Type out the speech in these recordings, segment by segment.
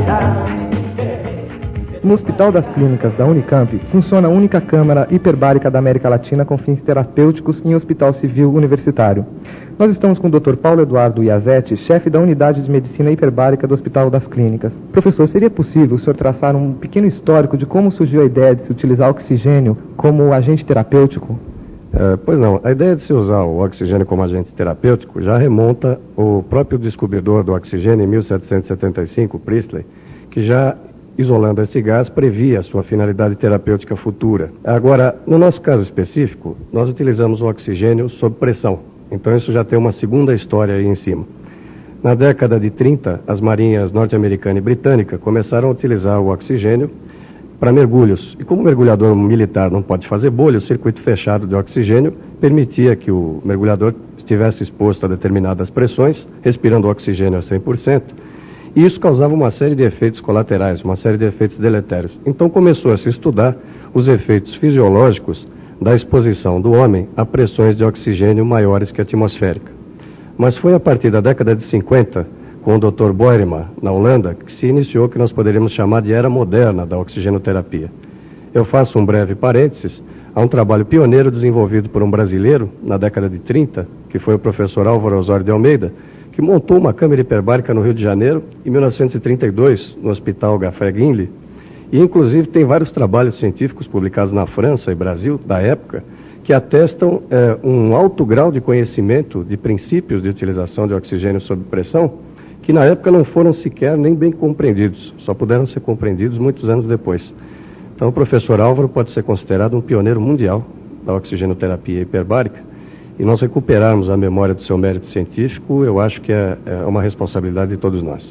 No Hospital das Clínicas da Unicamp, funciona a única câmara hiperbárica da América Latina com fins terapêuticos em hospital civil universitário. Nós estamos com o Dr. Paulo Eduardo Iazetti, chefe da Unidade de Medicina Hiperbárica do Hospital das Clínicas. Professor, seria possível o senhor traçar um pequeno histórico de como surgiu a ideia de se utilizar oxigênio como agente terapêutico? Pois não, a ideia de se usar o oxigênio como agente terapêutico já remonta ao próprio descobridor do oxigênio em 1775, Priestley, que já, isolando esse gás, previa a sua finalidade terapêutica futura. Agora, no nosso caso específico, nós utilizamos o oxigênio sob pressão. Então isso já tem uma segunda história aí em cima. Na década de 30, as marinhas norte-americana e britânica começaram a utilizar o oxigênio para mergulhos. E como o mergulhador militar não pode fazer bolha, o circuito fechado de oxigênio permitia que o mergulhador estivesse exposto a determinadas pressões, respirando oxigênio a 100%, e isso causava uma série de efeitos colaterais, uma série de efeitos deletérios. Então começou a se estudar os efeitos fisiológicos da exposição do homem a pressões de oxigênio maiores que a atmosférica. Mas foi a partir da década de 50, com o Dr. Boerema, na Holanda, que se iniciou o que nós poderíamos chamar de era moderna da oxigenoterapia. Eu faço um breve parênteses a um trabalho pioneiro desenvolvido por um brasileiro na década de 30, que foi o professor Álvaro Osório de Almeida, que montou uma câmara hiperbárica no Rio de Janeiro em 1932, no Hospital Gaffrey Guinle, e inclusive tem vários trabalhos científicos publicados na França e Brasil, da época, que atestam um alto grau de conhecimento de princípios de utilização de oxigênio sob pressão, que na época não foram sequer nem bem compreendidos, só puderam ser compreendidos muitos anos depois. Então o professor Álvaro pode ser considerado um pioneiro mundial da oxigenoterapia hiperbárica, e nós recuperarmos a memória do seu mérito científico, eu acho que é uma responsabilidade de todos nós.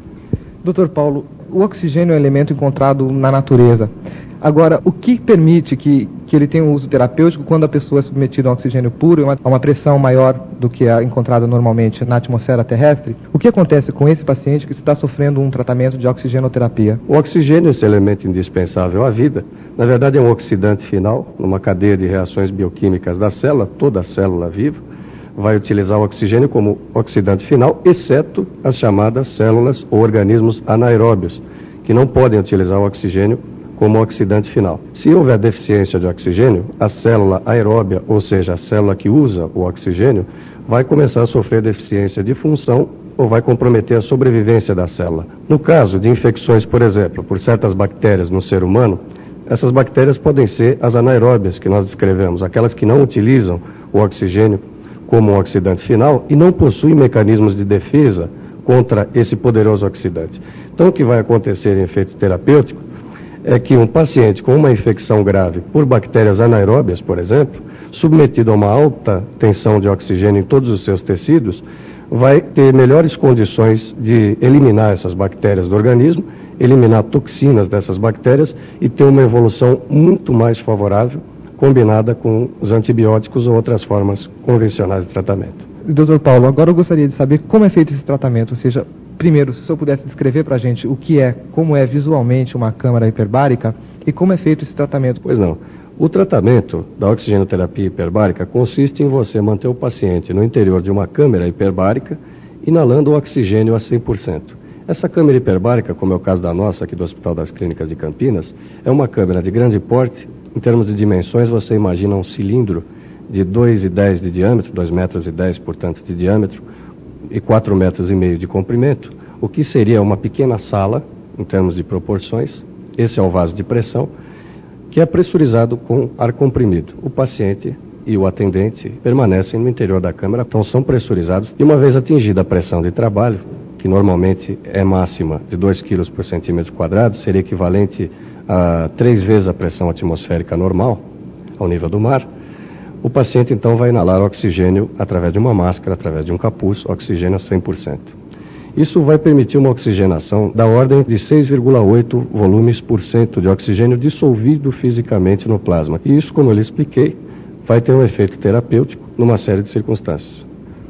Dr. Paulo, o oxigênio é um elemento encontrado na natureza. Agora, o que permite que ele tenha um uso terapêutico quando a pessoa é submetida a um oxigênio puro, a uma pressão maior do que a encontrada normalmente na atmosfera terrestre? O que acontece com esse paciente que está sofrendo um tratamento de oxigenoterapia? O oxigênio, esse elemento indispensável à vida, na verdade é um oxidante final, numa cadeia de reações bioquímicas da célula, toda célula viva vai utilizar o oxigênio como oxidante final, exceto as chamadas células ou organismos anaeróbios, que não podem utilizar o oxigênio como oxidante final. Se houver deficiência de oxigênio, a célula aeróbia, ou seja, a célula que usa o oxigênio, vai começar a sofrer deficiência de função ou vai comprometer a sobrevivência da célula. No caso de infecções, por exemplo, por certas bactérias no ser humano, essas bactérias podem ser as anaeróbias que nós descrevemos, aquelas que não utilizam o oxigênio como um oxidante final e não possuem mecanismos de defesa contra esse poderoso oxidante. Então, o que vai acontecer em efeito terapêutico é que um paciente com uma infecção grave por bactérias anaeróbias, por exemplo, submetido a uma alta tensão de oxigênio em todos os seus tecidos, vai ter melhores condições de eliminar essas bactérias do organismo, eliminar toxinas dessas bactérias e ter uma evolução muito mais favorável, combinada com os antibióticos ou outras formas convencionais de tratamento. Dr. Paulo, agora eu gostaria de saber como é feito esse tratamento, ou seja, primeiro, se o senhor pudesse descrever para a gente como é visualmente uma câmara hiperbárica e como é feito esse tratamento. Pois não. O tratamento da oxigenoterapia hiperbárica consiste em você manter o paciente no interior de uma câmara hiperbárica, inalando o oxigênio a 100%. Essa câmara hiperbárica, como é o caso da nossa aqui do Hospital das Clínicas de Campinas, é uma câmara de grande porte. Em termos de dimensões, você imagina um cilindro de 2,10 de diâmetro, 2,10 metros, portanto, de diâmetro, e 4,5 metros de comprimento, o que seria uma pequena sala, em termos de proporções. Esse é o vaso de pressão, que é pressurizado com ar comprimido. O paciente e o atendente permanecem no interior da câmara, então são pressurizados, e uma vez atingida a pressão de trabalho, que normalmente é máxima de 2 kg por centímetro quadrado, seria equivalente a 3 vezes a pressão atmosférica normal, ao nível do mar, o paciente então vai inalar oxigênio através de uma máscara, através de um capuz, oxigênio a 100%. Isso vai permitir uma oxigenação da ordem de 6,8 volumes por cento de oxigênio dissolvido fisicamente no plasma. E isso, como eu lhe expliquei, vai ter um efeito terapêutico numa série de circunstâncias.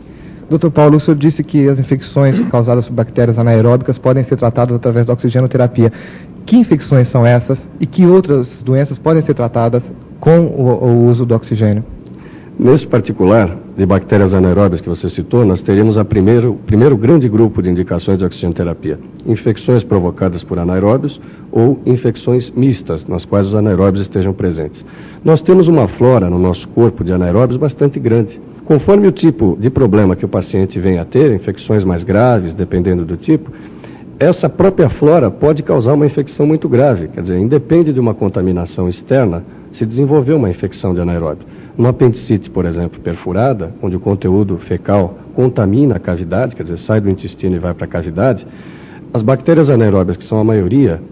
Dr. Paulo, o senhor disse que as infecções causadas por bactérias anaeróbicas podem ser tratadas através da oxigenoterapia. Que infecções são essas e que outras doenças podem ser tratadas com o uso do oxigênio? Nesse particular, de bactérias anaeróbias que você citou, nós teríamos o primeiro grande grupo de indicações de oxigenoterapia. Infecções provocadas por anaeróbios ou infecções mistas, nas quais os anaeróbios estejam presentes. Nós temos uma flora no nosso corpo de anaeróbios bastante grande. Conforme o tipo de problema que o paciente venha a ter, infecções mais graves, dependendo do tipo, essa própria flora pode causar uma infecção muito grave. Quer dizer, independe de uma contaminação externa, se desenvolver uma infecção de anaeróbio. Uma apendicite, por exemplo, perfurada, onde o conteúdo fecal contamina a cavidade, quer dizer, sai do intestino e vai para a cavidade, as bactérias anaeróbias, que são a maioria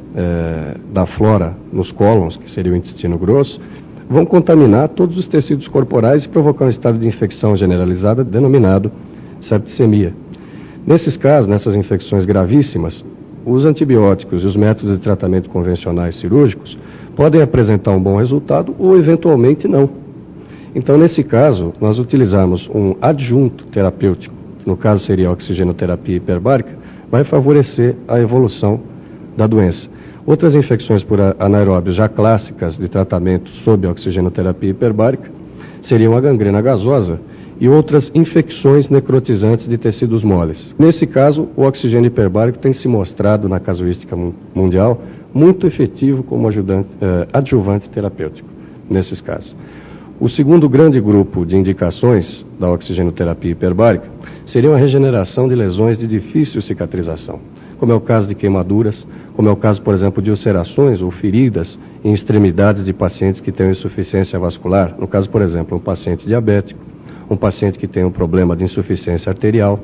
da flora nos cólons, que seria o intestino grosso, vão contaminar todos os tecidos corporais e provocar um estado de infecção generalizada denominado septicemia. Nesses casos, nessas infecções gravíssimas, os antibióticos e os métodos de tratamento convencionais cirúrgicos podem apresentar um bom resultado ou, eventualmente, não. Então, nesse caso, nós utilizarmos um adjunto terapêutico, que no caso seria a oxigenoterapia hiperbárica, vai favorecer a evolução da doença. Outras infecções por anaeróbios já clássicas de tratamento sob a oxigenoterapia hiperbárica seriam a gangrena gasosa e outras infecções necrotizantes de tecidos moles. Nesse caso, o oxigênio hiperbárico tem se mostrado, na casuística mundial, muito efetivo como adjuvante terapêutico, nesses casos. O segundo grande grupo de indicações da oxigenoterapia hiperbárica seria a regeneração de lesões de difícil cicatrização, como é o caso de queimaduras, como é o caso, por exemplo, de ulcerações ou feridas em extremidades de pacientes que têm insuficiência vascular. No caso, por exemplo, um paciente diabético, um paciente que tem um problema de insuficiência arterial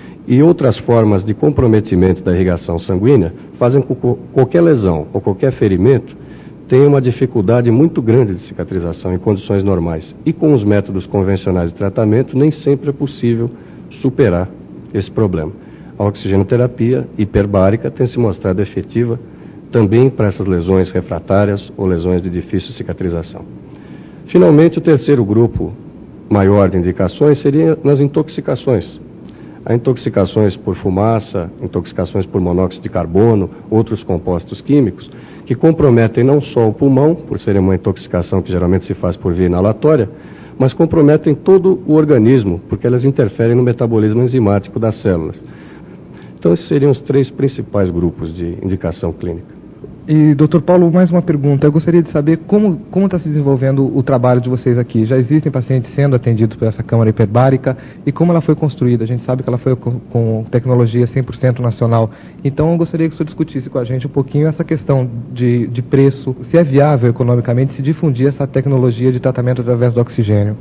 e outras formas de comprometimento da irrigação sanguínea fazem com que qualquer lesão ou qualquer ferimento tenha uma dificuldade muito grande de cicatrização em condições normais. E com os métodos convencionais de tratamento, nem sempre é possível superar esse problema. A oxigenoterapia hiperbárica tem se mostrado efetiva também para essas lesões refratárias ou lesões de difícil cicatrização. Finalmente, o terceiro grupo maior de indicações seria nas intoxicações. Há intoxicações por fumaça, intoxicações por monóxido de carbono, outros compostos químicos, que comprometem não só o pulmão, por ser uma intoxicação que geralmente se faz por via inalatória, mas comprometem todo o organismo, porque elas interferem no metabolismo enzimático das células. Então, esses seriam os três principais grupos de indicação clínica. E, doutor Paulo, mais uma pergunta. Eu gostaria de saber como está se desenvolvendo o trabalho de vocês aqui. Já existem pacientes sendo atendidos por essa câmara hiperbárica e como ela foi construída? A gente sabe que ela foi com tecnologia 100% nacional. Então, eu gostaria que o senhor discutisse com a gente um pouquinho essa questão de preço, se é viável economicamente se difundir essa tecnologia de tratamento através do oxigênio.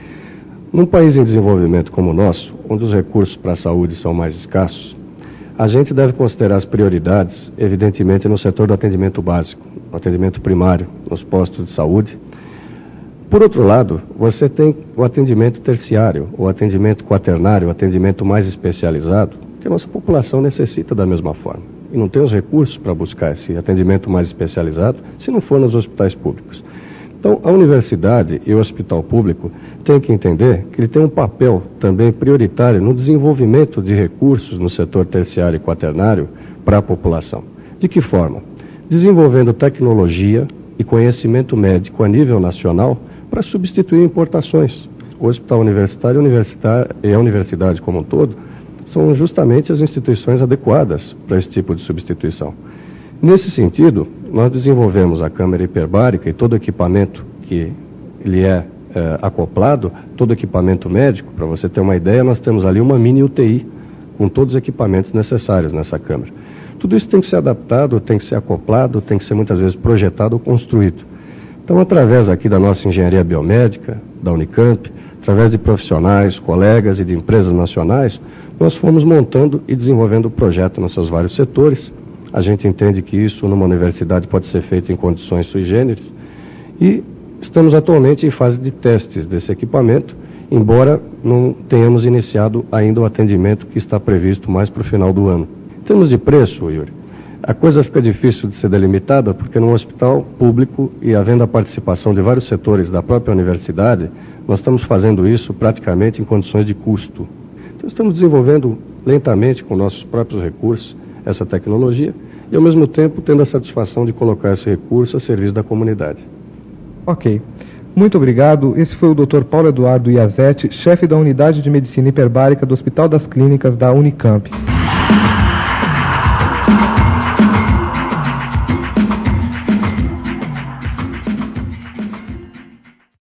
Num país em desenvolvimento como o nosso, onde os recursos para a saúde são mais escassos, a gente deve considerar as prioridades, evidentemente, no setor do atendimento básico, no atendimento primário, nos postos de saúde. Por outro lado, você tem o atendimento terciário, o atendimento quaternário, o atendimento mais especializado, que a nossa população necessita da mesma forma. E não tem os recursos para buscar esse atendimento mais especializado se não for nos hospitais públicos. Então, a universidade e o hospital público têm que entender que ele tem um papel também prioritário no desenvolvimento de recursos no setor terciário e quaternário para a população. De que forma? Desenvolvendo tecnologia e conhecimento médico a nível nacional para substituir importações. O hospital universitário e a universidade como um todo são justamente as instituições adequadas para esse tipo de substituição. Nesse sentido, nós desenvolvemos a câmara hiperbárica e todo o equipamento que ele é acoplado, todo equipamento médico. Para você ter uma ideia, nós temos ali uma mini UTI com todos os equipamentos necessários nessa câmara. Tudo isso tem que ser adaptado, tem que ser acoplado, tem que ser muitas vezes projetado ou construído. Então, através aqui da nossa engenharia biomédica, da Unicamp, através de profissionais, colegas e de empresas nacionais, nós fomos montando e desenvolvendo o projeto nos seus vários setores. A gente entende que isso numa universidade pode ser feito em condições sui generis e estamos atualmente em fase de testes desse equipamento, embora não tenhamos iniciado ainda o atendimento que está previsto mais para o final do ano. Em termos de preço, Yuri, a coisa fica difícil de ser delimitada porque num hospital público e havendo a participação de vários setores da própria universidade, nós estamos fazendo isso praticamente em condições de custo. Então estamos desenvolvendo lentamente com nossos próprios recursos essa tecnologia e ao mesmo tempo tendo a satisfação de colocar esse recurso a serviço da comunidade. Ok. Muito obrigado. Esse foi o Dr. Paulo Eduardo Iazetti, chefe da Unidade de Medicina Hiperbárica do Hospital das Clínicas da Unicamp.